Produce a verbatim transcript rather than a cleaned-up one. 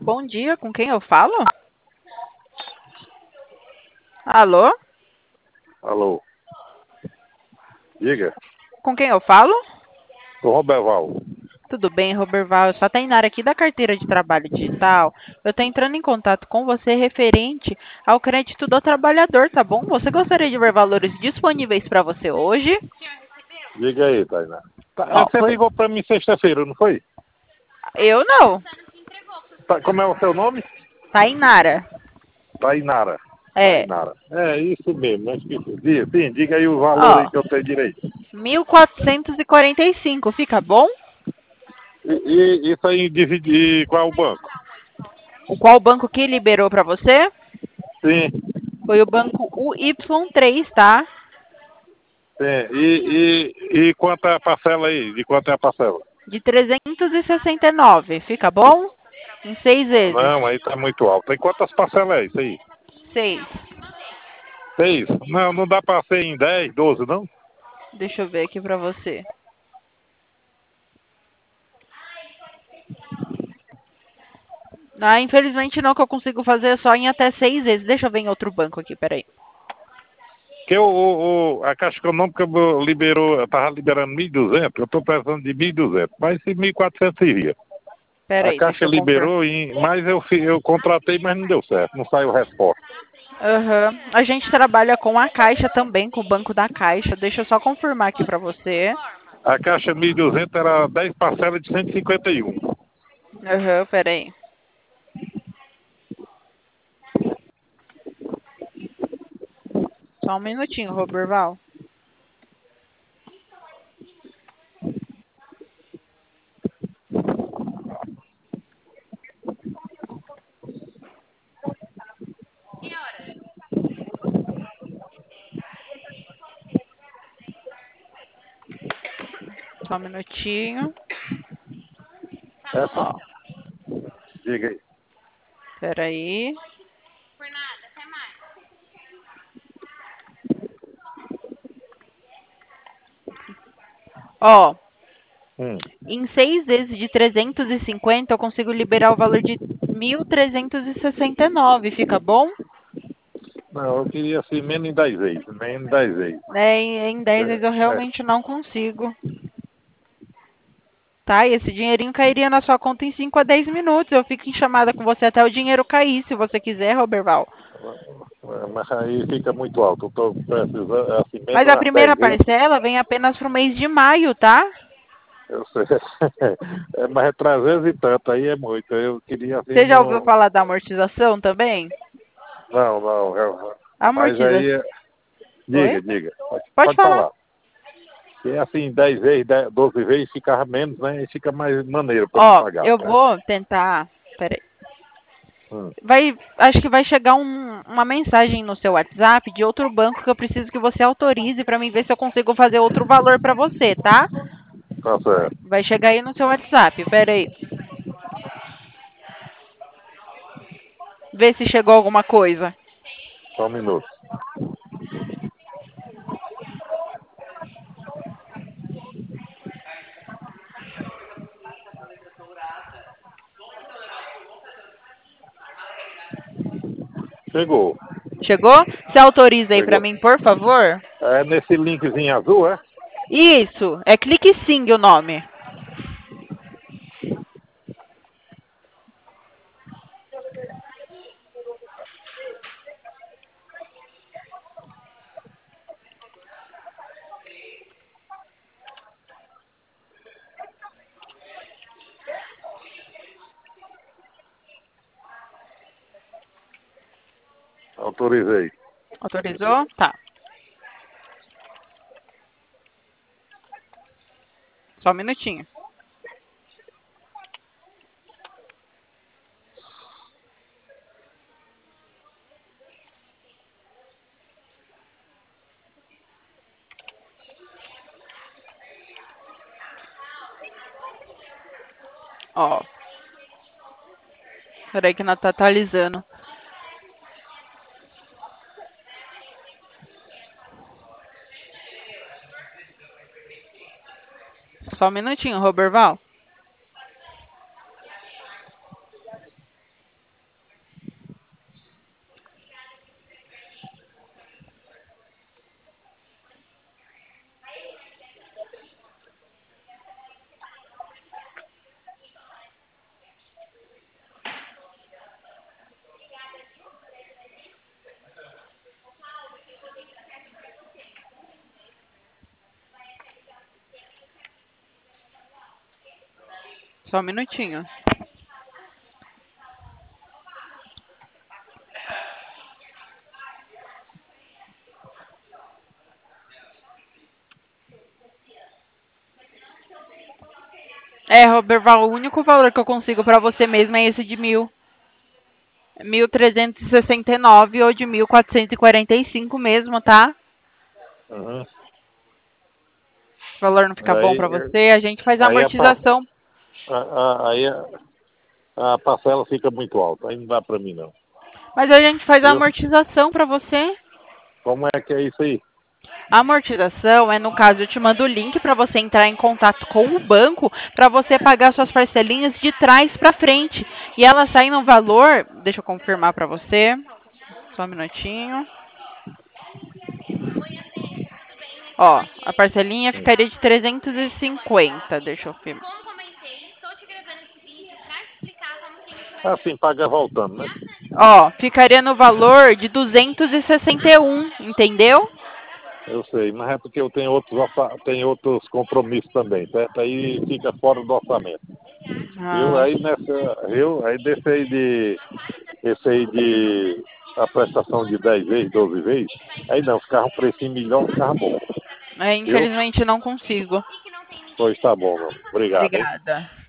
Bom dia, com quem eu falo? Alô? Alô? Diga. Com quem eu falo? Sou Roberval. Tudo bem, Roberval? Eu sou a Tainara aqui da carteira de trabalho digital. Eu estou entrando em contato com você referente ao crédito do trabalhador, tá bom? Você gostaria de ver valores disponíveis para você hoje? Diga aí, Tainá. Tá, Ó, você foi- ligou pra mim sexta-feira, não foi? eu não. Tá, como é o seu nome? Tainara. Tainara. É. Tainara. É, isso mesmo, não esqueci. Diga, sim, diga aí o valor aí Ó, que eu tenho direito. mil quatrocentos e quarenta e cinco, fica bom? E, e isso aí dividir qual é o banco? O qual banco que liberou para você? Sim, Foi o banco U Y três, tá? sim. E, e, e quanto é a parcela aí? De quanto é a parcela? De trezentos e sessenta e nove, fica bom? Em seis vezes. Não, aí tá muito alto. Tem quantas parcelas é isso aí? Seis. Seis? Não, não dá pra ser em dez, doze, não? Deixa eu ver aqui pra você. Ah, infelizmente não, que eu consigo fazer só em até seis vezes. Deixa eu ver em outro banco aqui, peraí. Porque o, o, o- a Caixa Econômica liberou, eu tava liberando mil e duzentos, eu estou precisando de mil e duzentos, mas esse mil e quatrocentos iria. A Peraí, deixa Caixa eu confirmar. liberou, em, mas eu, fi- eu contratei, mas não deu certo, não saiu resposta. Aham. A gente trabalha com a Caixa também, com o banco da Caixa. Deixa eu só confirmar aqui pra você. A Caixa mil e duzentos era dez parcelas de cento e cinquenta e um. Aham, peraí. Só um minutinho, Roberval. Só um minutinho. Essa? Ó, Diga aí. peraí. Ó, Hum. em seis vezes de trezentos e cinquenta, eu consigo liberar o valor de mil trezentos e sessenta e nove. Fica bom? Não, eu queria assim, menos em dez vezes, menos em dez vezes. É, em em dez vezes eu É, é. realmente não consigo. Tá? E esse dinheirinho cairia na sua conta em cinco a dez minutos. Eu fico em chamada com você até o dinheiro cair, se você quiser, Roberval. Mas aí fica muito alto, eu estou precisando, assim, menos Mas a umas primeira dez vezes. parcela vem apenas pro mês de maio, tá? Eu sei. É, mas é trezentos e tanto, aí é muito. Eu queria assim, Você já ouviu no. falar da amortização também? Não, não. eu- Mas Amortização. aí, é- Oi? diga, diga. Pode, Pode pode falar. falar. Se é assim, dez vezes, dez, doze vezes, ficava menos, né? E fica mais maneiro para me Ó, pagar, eu né? vou tentar. Peraí. Hum, Vai, acho que vai chegar um- uma mensagem no seu WhatsApp de outro banco que eu preciso que você autorize para mim ver se eu consigo fazer outro valor para você, tá? tá certo. Vai chegar aí no seu WhatsApp. Pera aí. Vê se chegou alguma coisa. Só um minuto. Chegou. Chegou? Você autoriza aí para Chegou. mim, por favor? É nesse linkzinho azul, é? Isso. É Clique Sim o nome. Autorizei. Autorizou? Tá. Só um minutinho. Ó. Peraí que não tá atualizando. Só um minutinho, Roberval. Só um minutinho. É, Roberval, o único valor que eu consigo pra você mesmo é esse de mil. mil trezentos e sessenta e nove ou de mil quatrocentos e quarenta e cinco mesmo, tá? Uhum. O valor não fica bom Aí, pra você, a gente faz a aí, a, pa- amortização. a, a, aí a, a parcela fica muito alta. Aí não dá pra mim, não. Mas a gente faz a Viu? amortização pra você. Como é que é isso aí? A amortização é, no caso, eu te mando o link para você entrar em contato com o banco para você pagar suas parcelinhas de trás para frente. E ela sai no valor, deixa eu confirmar para você, só um minutinho. Ó, a parcelinha Hum. ficaria de trezentos e cinquenta, deixa eu ver. Assim, paga voltando, né? Ó, ficaria no valor de duzentos e sessenta e um, entendeu? Eu sei, mas é porque eu tenho outros, orça- tenho outros compromissos também, certo? Aí fica fora do orçamento. Viu? Ah, Aí nessa, viu? Aí desse aí de, esse aí de a prestação de dez vezes, doze vezes, aí não, ficava um precinho melhor, ficava bom. é, Viu? infelizmente não consigo. Pois tá bom, meu. Obrigado, hein? Obrigada.